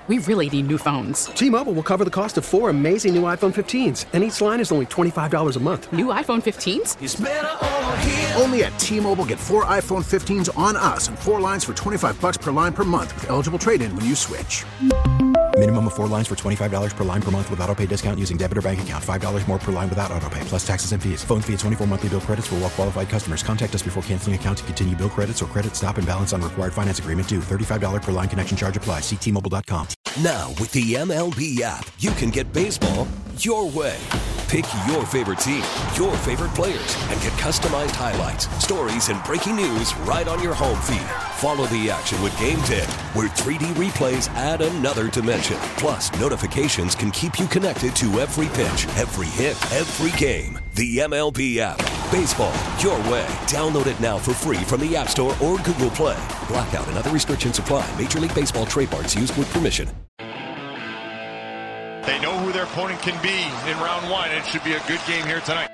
We really need new phones. T-Mobile will cover the cost of 4 amazing new iPhone 15s, and each line is only $25 a month. New iPhone 15s? It's better over here. Only at T-Mobile, get 4 iPhone 15s on us and 4 lines for $25 per line per month with eligible trade-in when you switch. Minimum of 4 lines for $25 per line per month with autopay discount using debit or bank account. $5 more per line without autopay, plus taxes and fees. Phone fee at 24 monthly bill credits for well-qualified customers. Contact us before canceling account to continue bill credits or credit stop and balance on required finance agreement due. $35 per line connection charge applies. See T-Mobile.com. Now, with the MLB app, you can get baseball your way. Pick your favorite team, your favorite players, and get customized highlights, stories, and breaking news right on your home feed. Follow the action with Game Day, where 3D replays add another dimension. Plus, notifications can keep you connected to every pitch, every hit, every game. The MLB app. Baseball your way. Download it now for free from the App Store or Google Play. Blackout and other restrictions apply. Major League Baseball trademarks used with permission. They know who their opponent can be in round one. It should be a good game here tonight.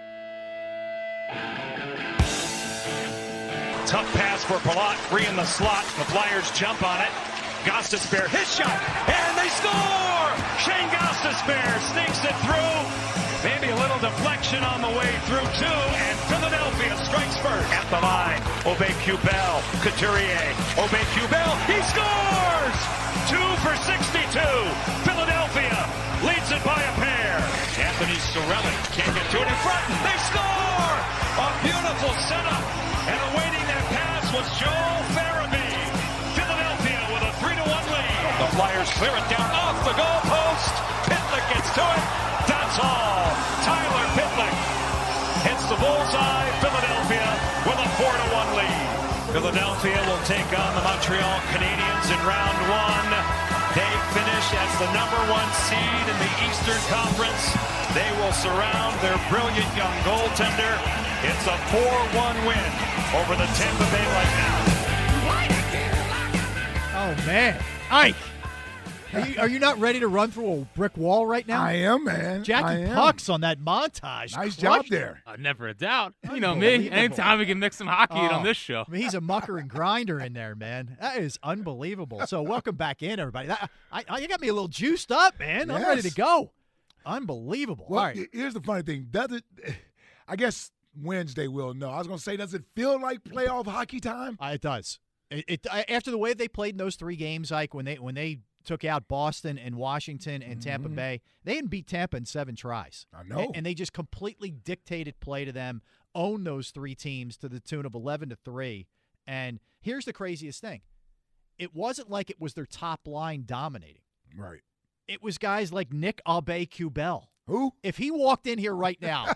Tough pass for Palat, free in the slot. The Flyers jump on it. Gostisbehere, his shot, and they score! Shane Gostisbehere sneaks it through. Maybe a little deflection on the way through, too, and Philadelphia strikes first. At the line, Aubé-Kubel, Couturier, Aubé-Kubel, he scores! 2 for 62. Philadelphia leads it by a pair. Anthony Cirelli can't get to it in front. They score! A beautiful setup. And awaiting that pass was Joel Farabee. Philadelphia with a 3-1 lead. The Flyers clear it down off the goalpost. Pitlick gets to it. That's all. Tyler Pitlick hits the bullseye. Philadelphia with a 4-1 lead. Philadelphia will take on the Montreal Canadiens in round one. They finish as the #1 seed in the Eastern Conference. They will surround their brilliant young goaltender. It's a 4-1 win over the Tampa Bay Lightning. Oh, man. Ike, are you not ready to run through a brick wall right now? I am, man. Jackie Pucks on that montage. Nice job there. Never a doubt. You know me. Anytime we can mix some hockey in on this show. I mean, he's a mucker and grinder in there, man. That is unbelievable. So welcome back in, everybody. You got me a little juiced up, man. I'm ready to go. Unbelievable. Well, all right. Here's the funny thing. I guess Wednesday we'll know. I was going to say, does it feel like playoff hockey time? It does. After the way they played in those 3 games, Ike, when they took out Boston and Washington and Tampa Bay, they didn't beat Tampa in 7 tries. I know. And they just completely dictated play to them, owned those 3 teams to the tune of 11-3. And here's the craziest thing. It wasn't like it was their top line dominating. Right. It was guys like Nick Aubé-Kubel. Who? If he walked in here right now,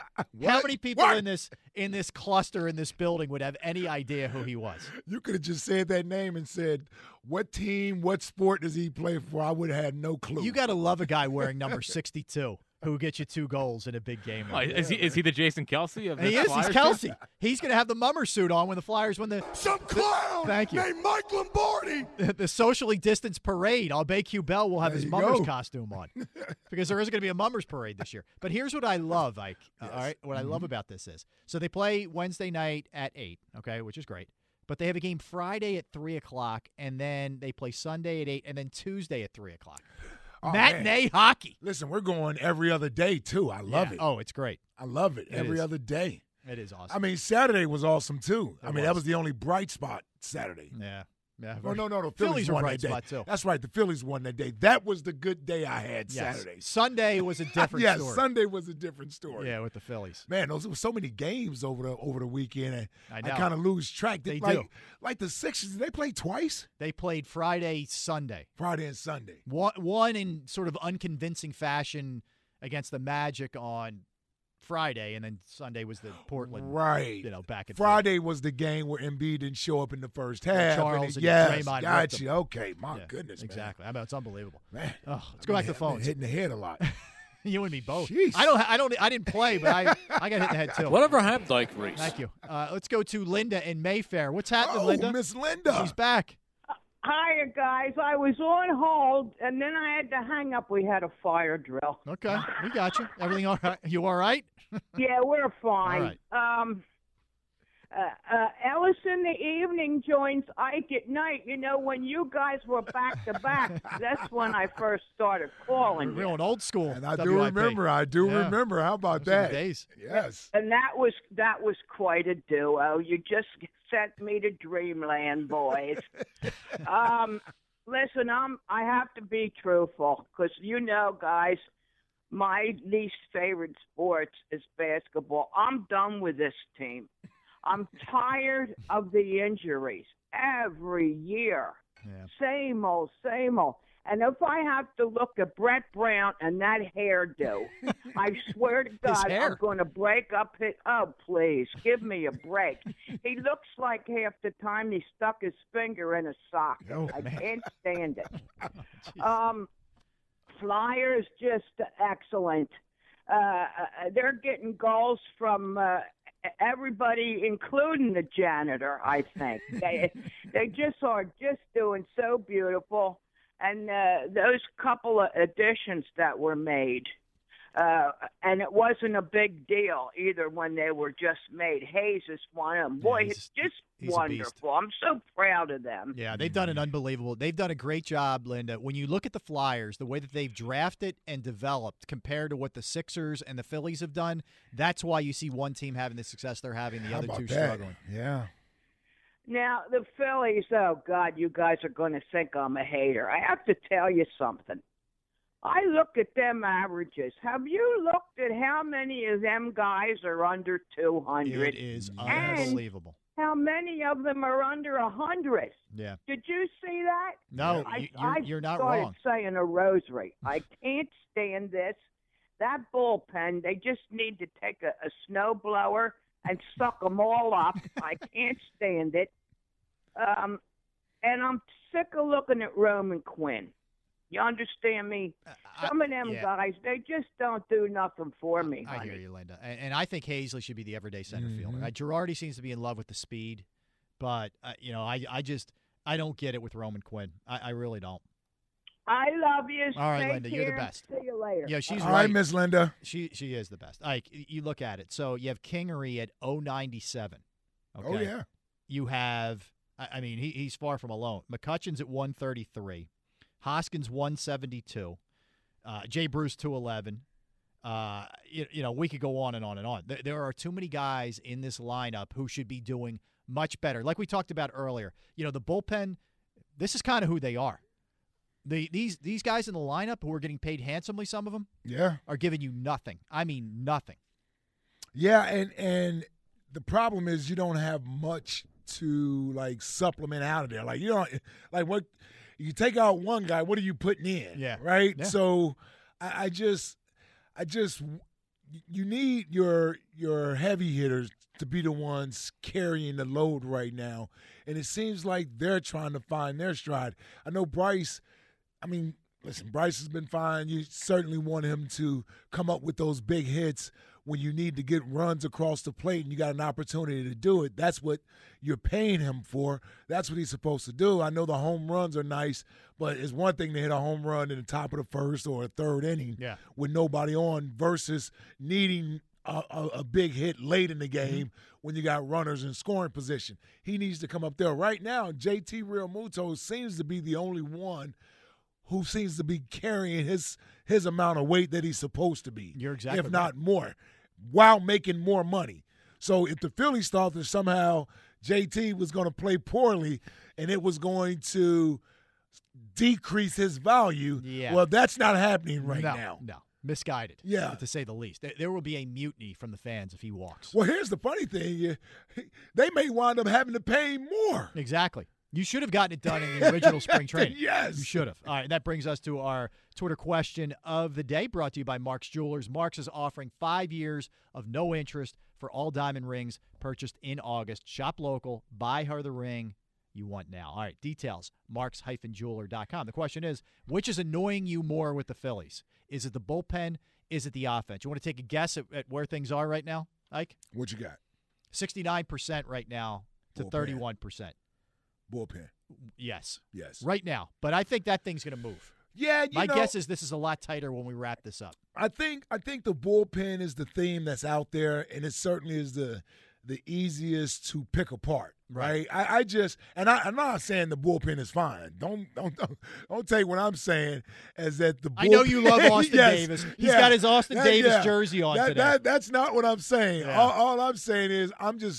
how many people in this cluster in this building would have any idea who he was? You could have just said that name and said, what team, what sport does he play for? I would have had no clue. You got to love a guy wearing number 62 who gets you 2 goals in a big game. Is he the Jason Kelce of the He is. Flyers He's Kelce. He's going to have the mummer suit on when the Flyers win some clown thank you. named Mike Lombardi. The socially distanced parade. Aubé-Kubel will have his mummer's costume on because there is going to be a mummer's parade this year. But here's what I love, Ike. All right, what I love about this is so they play Wednesday night at 8, okay, which is great. But they have a game Friday at 3 o'clock, and then they play Sunday at 8, and then Tuesday at 3 o'clock. Oh, matinee hockey. Listen, we're going every other day, too. I love it. Oh, it's great. I love it. Every other day. It is awesome. I mean, Saturday was awesome, too. That was the only bright spot Saturday. Yeah. Oh, no. The Phillies won are that bright day. spot, too. That's right. The Phillies won that day. That was the good day I had Saturday. Sunday was a different story. Yes, Sunday was a different story. Yeah, with the Phillies. Man, there were so many games over the weekend. I know. kind of lose track. They do. Like the Sixers, did they play twice? They played Friday, Sunday. Friday and Sunday. One in sort of unconvincing fashion against the Magic on Friday, and then Sunday was the Portland. Right. Back and Friday was the game where Embiid didn't show up in the first half. Charles and yes, Draymond got you. Okay, my goodness, exactly. I mean, it's unbelievable. Man, let's go back to the phones. Hitting the head a lot. You and me both. Jeez. I didn't play, but I got hit in the head too. Whatever happened, Ike Reese? Thank you. Let's go to Linda in Mayfair. What's happening, Linda? Miss Linda. She's back. Hiya, guys. I was on hold, and then I had to hang up. We had a fire drill. Okay, we got you. Everything all right? You all right? Yeah, we're fine. All right. Ellis in the evening joins Ike at night. You know, when you guys were back to back, that's when I first started calling. We're going old school. And I do remember. How about that? Days. Yes. And that was quite a duo. You just sent me to dreamland, boys. Listen, I have to be truthful because you know, guys, my least favorite sports is basketball. I'm done with this team. I'm tired of the injuries every year. Yeah. Same old, same old. And if I have to look at Brett Brown and that hairdo, I swear to God, I'm going to break up his. Oh, please, give me a break. He looks like half the time he stuck his finger in a sock. I can't stand it. Flyers, just excellent. They're getting goals from everybody, including the janitor, I think. They just are just doing so beautiful. And those couple of additions that were made, and it wasn't a big deal either when they were just made. Hayes is one of them. Boy, it's just wonderful. I'm so proud of them. Yeah, they've done an unbelievable. They've done a great job, Linda. When you look at the Flyers, the way that they've drafted and developed compared to what the Sixers and the Phillies have done, that's why you see one team having the success they're having, the other two struggling. Yeah. Now, the Phillies, oh, God, you guys are going to think I'm a hater. I have to tell you something. I look at them averages. Have you looked at how many of them guys are under 200? It is unbelievable. And how many of them are under 100? Yeah. Did you see that? No, you're not wrong. I wrong. started saying a rosary. I can't stand this. That bullpen, they just need to take a snowblower and suck them all up. I can't stand it. And I'm sick of looking at Roman Quinn. You understand me? Some of them guys, they just don't do nothing for me, honey. I hear you, Linda. And I think Hazley should be the everyday center fielder. Girardi seems to be in love with the speed, but, I don't get it with Roman Quinn. I really don't. I love you. All right, Take Linda, care. you're the best. See you later. Yeah, she's All right. right, Miss Linda. She is the best. You look at it. So you have Kingery at 0.97. Okay? Oh, yeah. You have, he's far from alone. McCutcheon's at 133. Hoskins 172. Jay Bruce 211. We could go on and on and on. There are too many guys in this lineup who should be doing much better. Like we talked about earlier, the bullpen, this is kind of who they are. These guys in the lineup who are getting paid handsomely, some of them, are giving you nothing. I mean, nothing. Yeah, and the problem is you don't have much to supplement out of there. What you take out one guy, what are you putting in? Yeah. Right? Yeah. So I just you need your heavy hitters to be the ones carrying the load right now. And it seems like they're trying to find their stride. I know Bryce, Bryce has been fine. You certainly want him to come up with those big hits when you need to get runs across the plate and you got an opportunity to do it. That's what you're paying him for. That's what he's supposed to do. I know the home runs are nice, but it's one thing to hit a home run in the top of the first or a third inning with nobody on versus needing a big hit late in the game when you got runners in scoring position. He needs to come up there. Right now, JT Realmuto seems to be the only one who seems to be carrying his amount of weight that he's supposed to be. You're exactly if not more, while making more money. So if the Phillies thought that somehow JT was going to play poorly and it was going to decrease his value, well, that's not happening right now. No. Misguided, to say the least. There will be a mutiny from the fans if he walks. Well, here's the funny thing. They may wind up having to pay more. Exactly. You should have gotten it done in the original spring training. Yes. You should have. All right, that brings us to our Twitter question of the day, brought to you by Mark's Jewelers. Mark's is offering 5 years of no interest for all diamond rings purchased in August. Shop local. Buy her the ring you want now. All right, details, marks-jeweler.com. The question is, which is annoying you more with the Phillies? Is it the bullpen? Is it the offense? You want to take a guess at where things are right now, Ike? What you got? 69% right now to Bullpen. 31%. Bullpen. Yes. Yes. Right now. But I think that thing's going to move. Yeah, My guess is this is a lot tighter when we wrap this up. I think the bullpen is the theme that's out there, and it certainly is the the easiest to pick apart. Right. I'm not saying the bullpen is fine. Don't take what I'm saying as that the bullpen. I know you love Austin Davis. He's got his Austin Davis jersey on today. That's not what I'm saying. Yeah. All I'm saying is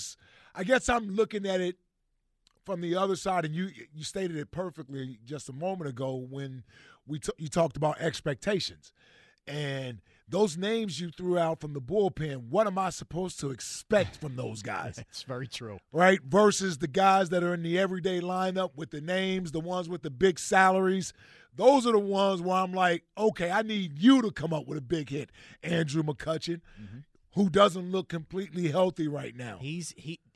I guess I'm looking at it from the other side, and you stated it perfectly just a moment ago when you talked about expectations. And those names you threw out from the bullpen, what am I supposed to expect from those guys? It's very true. Right? Versus the guys that are in the everyday lineup with the names, the ones with the big salaries. Those are the ones where I'm like, okay, I need you to come up with a big hit. Andrew McCutchen, who doesn't look completely healthy right now. He's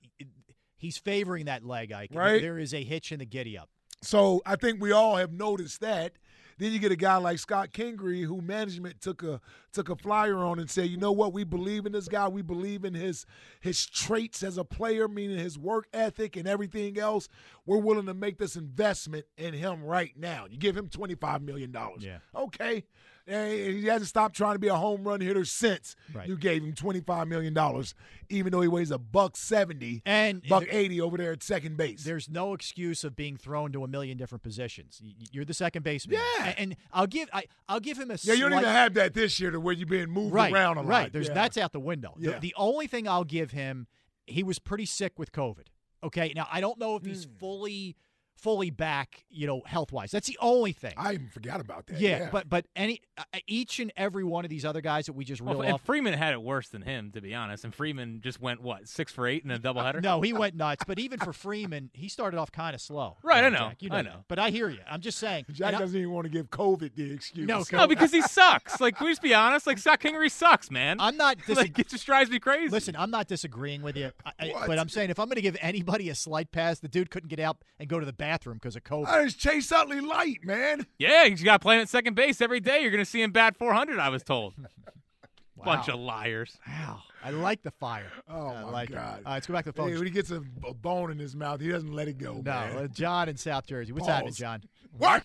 favoring that leg, Ike. Right? There is a hitch in the giddy-up. So I think we all have noticed that. Then you get a guy like Scott Kingery, who management took a flyer on and said, you know what, we believe in this guy. We believe in his traits as a player, meaning his work ethic and everything else. We're willing to make this investment in him right now. You give him $25 million. Yeah. Okay. He hasn't stopped trying to be a home run hitter since you gave him $25 million, even though he weighs $170 and $180 over there at second base. There's no excuse of being thrown to a million different positions. You're the second baseman. Yeah. And I'll give him a you don't even have that this year to where you're being moved around a lot. Right. That's out the window. Yeah. The only thing I'll give him, he was pretty sick with COVID. Okay. Now, I don't know if he's fully back, health-wise. That's the only thing. I even forgot about that. Yeah. But each and every one of these other guys that we just reeled off. And Freeman had it worse than him, to be honest. And Freeman just went, 6 for 8 in a doubleheader? No, he went nuts. But even for Freeman, he started off kind of slow. Right, I know. Jack, I know. But I hear you. I'm just saying. Jack doesn't even want to give COVID the excuse. No, because he sucks. Can we just be honest? Scott Kingery sucks, man. I'm not it just drives me crazy. Listen, I'm not disagreeing with you. But I'm saying if I'm going to give anybody a slight pass, the dude couldn't get out and go to the bathroom because of COVID. It's Chase Utley light, man. Yeah, he's got to play him at second base every day. You're going to see him bat 400, I was told. Wow. Bunch of liars. Wow. I like the fire. Oh, my God. All right, let's go back to the phone. Hey, when he gets a bone in his mouth, he doesn't let it go, man. John in South Jersey. What's happening, John? What?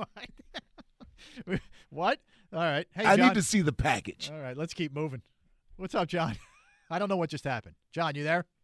What? All right. Hey, I John. need to see the package. All right, let's keep moving. What's up, John? I don't know what just happened. John, you there?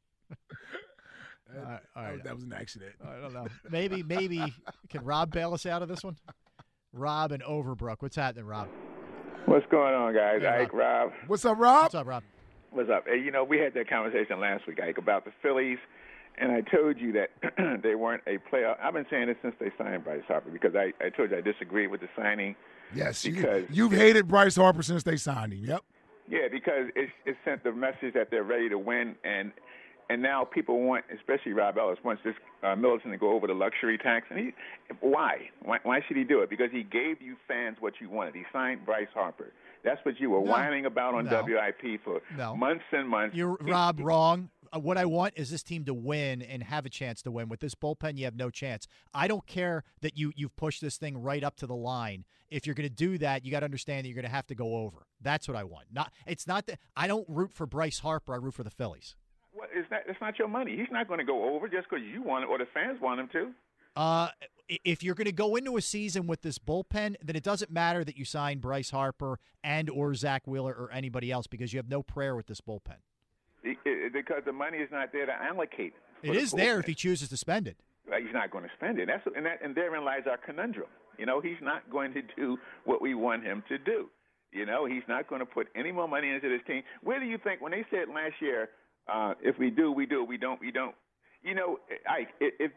All right. That was an accident. I don't know. Maybe can Rob bail us out of this one? Rob and Overbrook. What's happening, Rob? What's going on, guys? Hey, Ike, Rob. What's up, Rob? What's up, Rob? What's up? Hey, we had that conversation last week, Ike, about the Phillies, and I told you that they weren't a playoff. I've been saying this since they signed Bryce Harper because I told you I disagreed with the signing. Yes, because you've hated Bryce Harper since they signed him. Yep. Yeah, because it sent the message that they're ready to win, and now people want, especially Rob Ellis, wants this Middleton to go over the luxury tax. And why should he do it? Because he gave you fans what you wanted. He signed Bryce Harper. That's what you were whining about on WIP for months and months. You're, Rob, wrong. What I want is this team to win and have a chance to win. With this bullpen, you have no chance. I don't care that you've pushed this thing right up to the line. If you're going to do that, you got to understand that you're going to have to go over. That's what I want. It's not that I don't root for Bryce Harper. I root for the Phillies. Well, it's not your money. He's not going to go over just because you want it or the fans want him to. If you're going to go into a season with this bullpen, then it doesn't matter that you sign Bryce Harper and or Zach Wheeler or anybody else because you have no prayer with this bullpen. Because the money is not there to allocate. It is there if he chooses to spend it. He's not going to spend it. And therein lies our conundrum. He's not going to do what we want him to do. He's not going to put any more money into this team. Where do you think when they said last year, if we do, we do. We don't, we don't. Ike, if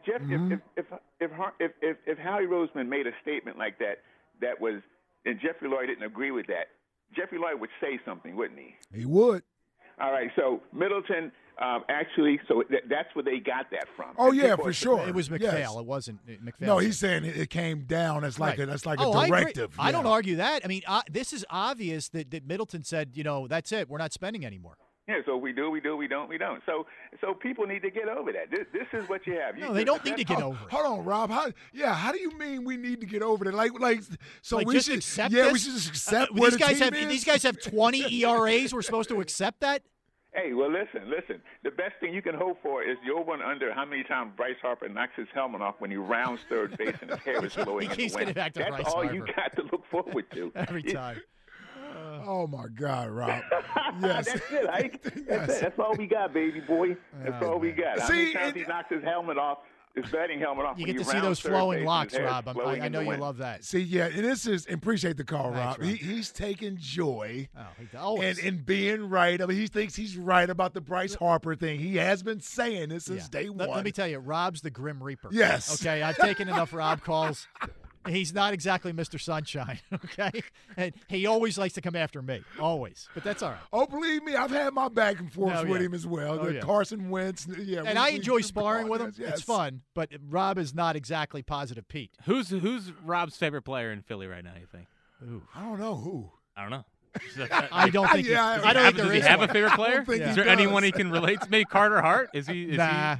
Howie Roseman made a statement like that was, and Jeffrey Lloyd didn't agree with that, Jeffrey Lloyd would say something, wouldn't he? He would. All right, so Middleton actually, that's where they got that from. Oh yeah, for sure. It was McPhail. Yes. It wasn't McPhail. No, he's saying it came down as like a directive. I don't argue that. I mean, this is obvious that Middleton said, that's it. We're not spending anymore. Yeah, so we do, we don't. So people need to get over that. This is what you have. No, they don't need to get over it. Hold on, Rob. How do you mean we need to get over that? So we just should accept this? we should just accept where these guys the team is? These guys have 20 ERAs. We're supposed to accept that? Hey, well, listen. The best thing you can hope for is the over and under how many times Bryce Harper knocks his helmet off when he rounds third base and his hair is blowing in the wind. Back to That's Bryce all Harper. you got to look forward to. Every time. Oh, my God, Rob. Yes. That's it, Ike. That's it. That's all we got, baby boy. That's all we got. How many times he knocks his helmet off, his batting helmet off? You get to see those flowing locks, Rob. I know you love that. See, yeah, and this is, and appreciate the call, Rob. He's taking joy in being right. I mean, he thinks he's right about the Bryce Harper thing. He has been saying this since day one. Let me tell you, Rob's the Grim Reaper. Yes. Okay, I've taken enough Rob calls. He's not exactly Mr. Sunshine, okay? And he always likes to come after me, always. But that's all right. Oh, believe me, I've had my back and forth with him as well. Carson Wentz, And I enjoy sparring with him. Yes. It's fun. But Rob is not exactly Positive Pete. Who's Rob's favorite player in Philly right now, you think? Ooh. I don't know who. I don't know. I don't think. I don't think there is. Does he have a favorite player? Is there anyone he can relate to? Maybe Carter Hart? Is he? Nah.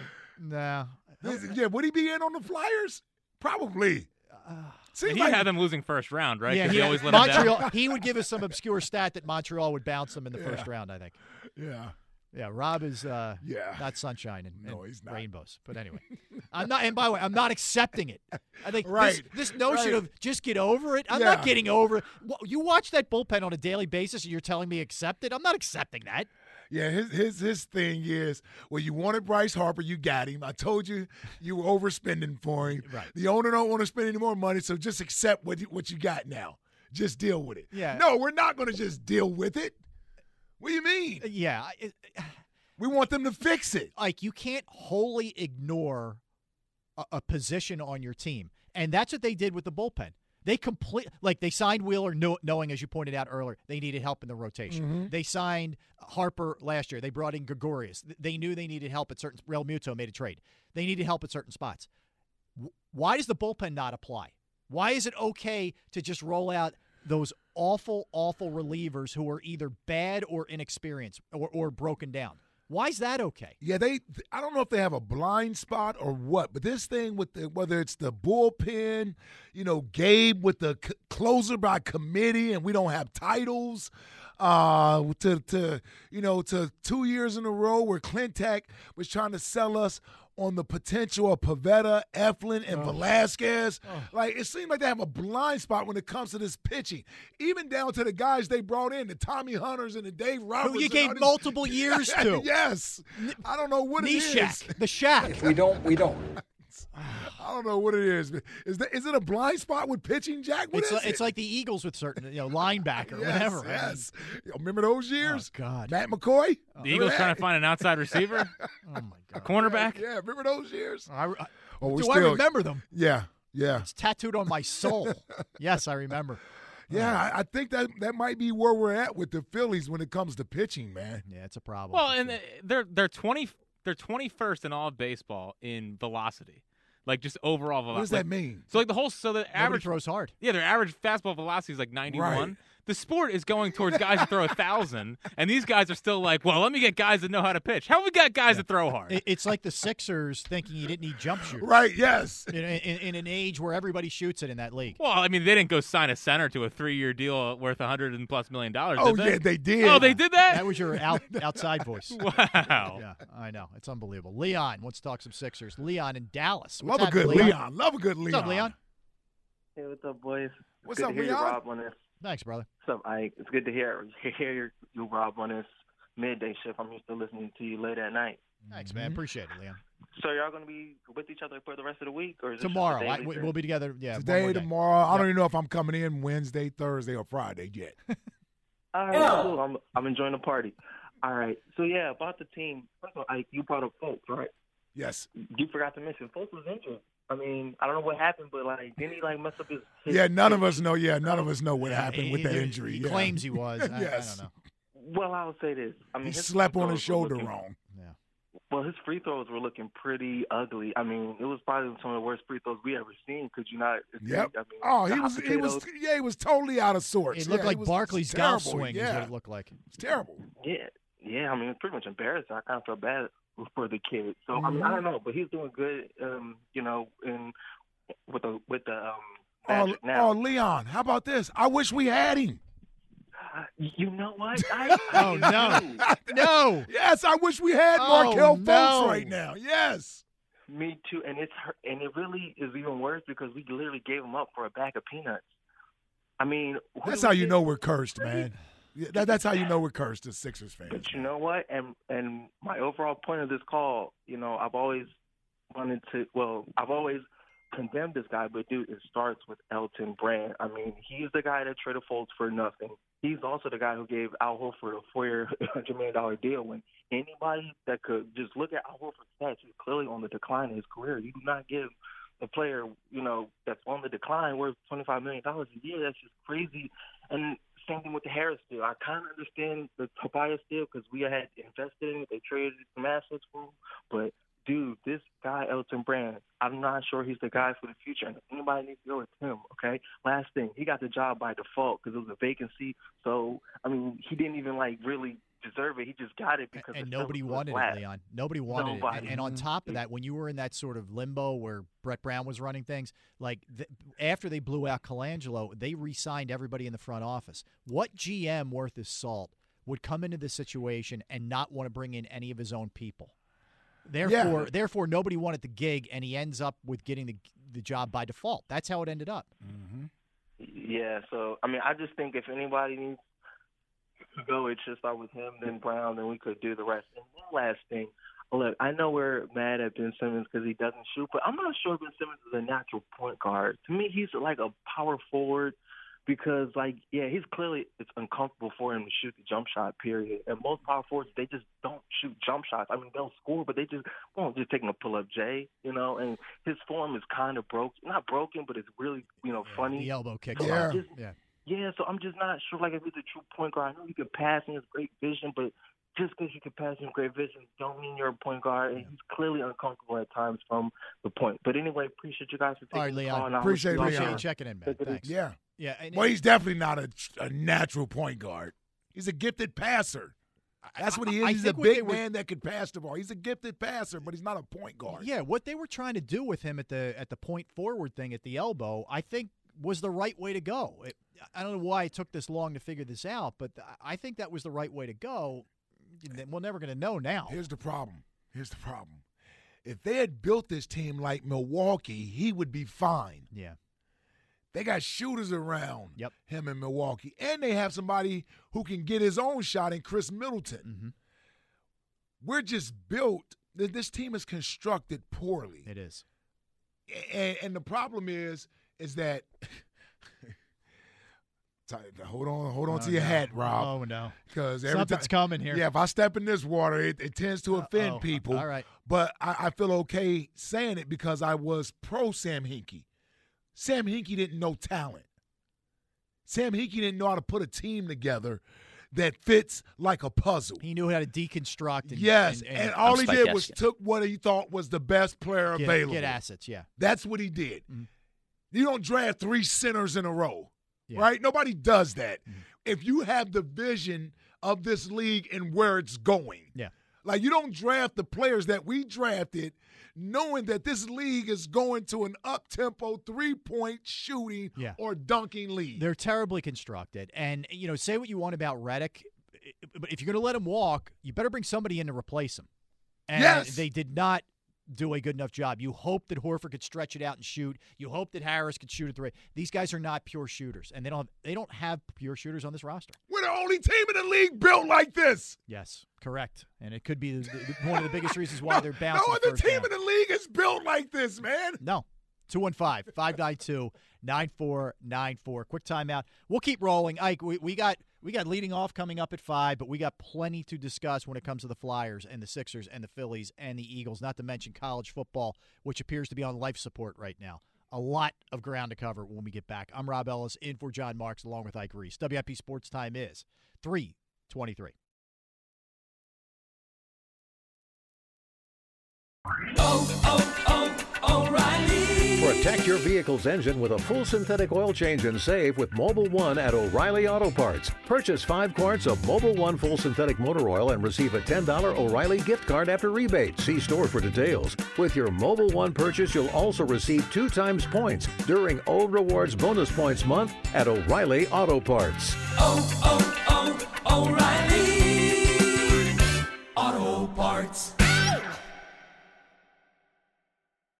Yeah, would he be in on the Flyers? Probably. He had them losing first round, right? Yeah, he always let them down. He would give us some obscure stat that Montreal would bounce them in the first round, I think. Yeah. Yeah, Rob is not sunshine and he's not. rainbows. But anyway, I'm not. And by the way, I'm not accepting it. I think this notion of just get over it. I'm not getting over it. You watch that bullpen on a daily basis, and you're telling me accept it. I'm not accepting that. Yeah, his thing is, well, you wanted Bryce Harper, you got him. I told you you were overspending for him. Right. The owner don't want to spend any more money, so just accept what you got now. Just deal with it. Yeah. No, we're not going to just deal with it. What do you mean? Yeah. We want them to fix it. Like, you can't wholly ignore a position on your team, and that's what they did with the bullpen. They signed Wheeler knowing, as you pointed out earlier, they needed help in the rotation. Mm-hmm. They signed Harper last year. They brought in Gregorius. They knew they needed help at certain – Real Muto made a trade. They needed help at certain spots. Why does the bullpen not apply? Why is it okay to just roll out those awful, awful relievers who are either bad or inexperienced or broken down? Why is that okay? Yeah, I don't know if they have a blind spot or what, but this thing with whether it's the bullpen, Gabe with the closer by committee, and we don't have titles, to 2 years in a row where Clintac was trying to sell us on the potential of Pivetta, Eflin, and Velasquez. Like, it seems like they have a blind spot when it comes to this pitching. Even down to the guys they brought in, the Tommy Hunters and the Dave Roberts. Who you gave multiple years to. Yes. I don't know what it is. The Shack. We don't. I don't know what it is. Is it a blind spot with pitching, Jack? It's like the Eagles with certain linebacker, whatever. Yes. Remember those years? Oh, God. Matt McCoy? The Eagles trying to find an outside receiver? Oh, my God. A cornerback? Yeah, remember those years? I remember them? Yeah. It's tattooed on my soul. Yes, I remember. Yeah, I think that might be where we're at with the Phillies when it comes to pitching, man. Yeah, it's a problem. Well, and they're 21st in all of baseball in velocity. Like, just overall velocity. What does that mean? So, the average throws hard. Yeah, their average fastball velocity is like 91. Right. The sport is going towards guys that throw 1,000, and these guys are still like, well, let me get guys that know how to pitch. How have we got guys that throw hard? It's like the Sixers thinking you didn't need jump shooters. Right, yes. In an age where everybody shoots it in that league. Well, I mean, they didn't go sign a center to a 3-year deal worth $100+ million. Oh, did they? Yeah, they did. Oh, they did that? That was your outside voice. Wow. Yeah, I know. It's unbelievable. Leon wants to talk some Sixers. Leon in Dallas. Love a good Leon. Love a good Leon. What's up, Leon? Hey, what's up, boys? What's good up, to hear Leon? you, Rob, on this. Thanks, brother. What's up, Ike? It's good to hear you, Rob, on this midday shift. I'm used to listening to you late at night. Thanks, man. Appreciate it, Leon. So y'all going to be with each other for the rest of the week? Or is Tomorrow. This just a We'll be together, Today, tomorrow. I don't even know if I'm coming in Wednesday, Thursday, or Friday yet. All right, cool. I'm enjoying the party. All right. So, yeah, about the team. First of all, Ike, you brought up Fultz, right? Yes. You forgot to mention Fultz was injured. I mean, I don't know what happened, but didn't he mess up his? Yeah, none of us know. Yeah, none of us know what happened with that injury. He claims he was. Yes. I don't know. Well, I would say this. I mean, he slept on his shoulder wrong. Yeah. Well, his free throws were looking pretty ugly. I mean, it was probably some of the worst free throws we ever seen. Could you not? Yep. I mean, he was totally out of sorts. It looked like Barkley's golf swing is what it looked like. It's terrible. Yeah. I mean, it's pretty much embarrassing. I kind of feel bad for the kid. So I mean, I don't know, but he's doing good. With the Magic now. Oh, Leon, how about this? I wish we had him. You know what? Oh, no. No. Yes, I wish we had Markelle Fultz right now. Yes. Me too. And it really is even worse because we literally gave him up for a bag of peanuts. I mean, that's how you know we're cursed, man. That's how you know we're cursed as Sixers fans. But you know what? And my overall point of this call, I've always condemned this guy, but dude, it starts with Elton Brand. I mean, he's the guy that traded Fultz for nothing. He's also the guy who gave Al Horford a 4-year, $100 million deal. When anybody that could just look at Al Horford's stats, he's clearly on the decline in his career. You do not give a player, that's on the decline worth $25 million a year. That's just crazy. And same thing with the Harris deal. I kind of understand the Tobias deal because we had invested in it. They traded some assets for him. But, dude, this guy, Elton Brand, I'm not sure he's the guy for the future. And if anybody needs to go, it's him, okay? Last thing, he got the job by default because it was a vacancy. So, I mean, he didn't even, really deserve it. He just got it because and nobody wanted it, Leon. Nobody wanted it. And on top of that, when you were in that sort of limbo where Brett Brown was running things, after they blew out Colangelo, they re-signed everybody in the front office. What GM worth his salt would come into this situation and not want to bring in any of his own people? Therefore, nobody wanted the gig, and he ends up with getting the job by default. That's how it ended up. Mm-hmm. Yeah, so, I mean, I just think if anybody needs to go, it should start with him, then Brown, then we could do the rest. And one last thing. Look, I know we're mad at Ben Simmons because he doesn't shoot, but I'm not sure Ben Simmons is a natural point guard. To me, he's like a power forward because, he's clearly it's uncomfortable for him to shoot the jump shot, period. And most power forwards, they just don't shoot jump shots. I mean, they'll score, but they just won't just take him a pull-up J, and his form is kind of broken. Not broken, but it's really, funny. The elbow kick. Yeah, so I'm just not sure, if he's a true point guard. I know he can pass and he has great vision, but just because you can pass and great vision don't mean you're a point guard. And he's clearly uncomfortable at times from the point. But anyway, appreciate you guys for taking the call. Appreciate you checking in, man. Thanks. Yeah. Yeah. Well, he's definitely not a natural point guard. He's a gifted passer. That's what he is. He's a big man that can pass the ball. He's a gifted passer, but he's not a point guard. Yeah, what they were trying to do with him at the point forward thing at the elbow, I think was the right way to go. I don't know why it took this long to figure this out, but I think that was the right way to go. We're never going to know now. Here's the problem. If they had built this team like Milwaukee, he would be fine. Yeah. They got shooters around him in Milwaukee, and they have somebody who can get his own shot in Chris Middleton. Mm-hmm. We're just built. This team is constructed poorly. It is. And the problem is that hold on to your hat, Rob. Oh, no. Because something's coming here. Yeah, if I step in this water, it tends to offend people. All right. But I feel okay saying it because I was pro Sam Hinkie. Sam Hinkie didn't know talent. Sam Hinkie didn't know how to put a team together that fits like a puzzle. He knew how to deconstruct. And all he did was took what he thought was the best player available. Get assets, yeah. That's what he did. Mm-hmm. You don't draft 3 centers in a row, right? Nobody does that. Mm-hmm. If you have the vision of this league and where it's going. Yeah. You don't draft the players that we drafted knowing that this league is going to an up-tempo 3-point shooting or dunking league. They're terribly constructed. And, say what you want about Redick, but if you're going to let him walk, you better bring somebody in to replace him. And they did not do a good enough job. You hope that Horford could stretch it out and shoot. You hope that Harris could shoot at the rate. These guys are not pure shooters, and they don't have pure shooters on this roster. We're the only team in the league built like this. Yes, correct. And it could be one of the biggest reasons why they're bouncing. No other team in the league is built like this, man. No. 215-592-9494. Quick timeout. We'll keep rolling. Ike, we got leading off coming up at 5, but we got plenty to discuss when it comes to the Flyers and the Sixers and the Phillies and the Eagles, not to mention college football, which appears to be on life support right now. A lot of ground to cover when we get back. I'm Rob Ellis, in for John Marks, along with Ike Reese. WIP Sports Time is 3:23. O'Reilly. Protect your vehicle's engine with a full synthetic oil change and save with Mobil 1 at O'Reilly Auto Parts. Purchase 5 quarts of Mobil 1 full synthetic motor oil and receive a $10 O'Reilly gift card after rebate. See store for details. With your Mobil 1 purchase, you'll also receive 2 times points during O Rewards Bonus Points Month at O'Reilly Auto Parts. O'Reilly.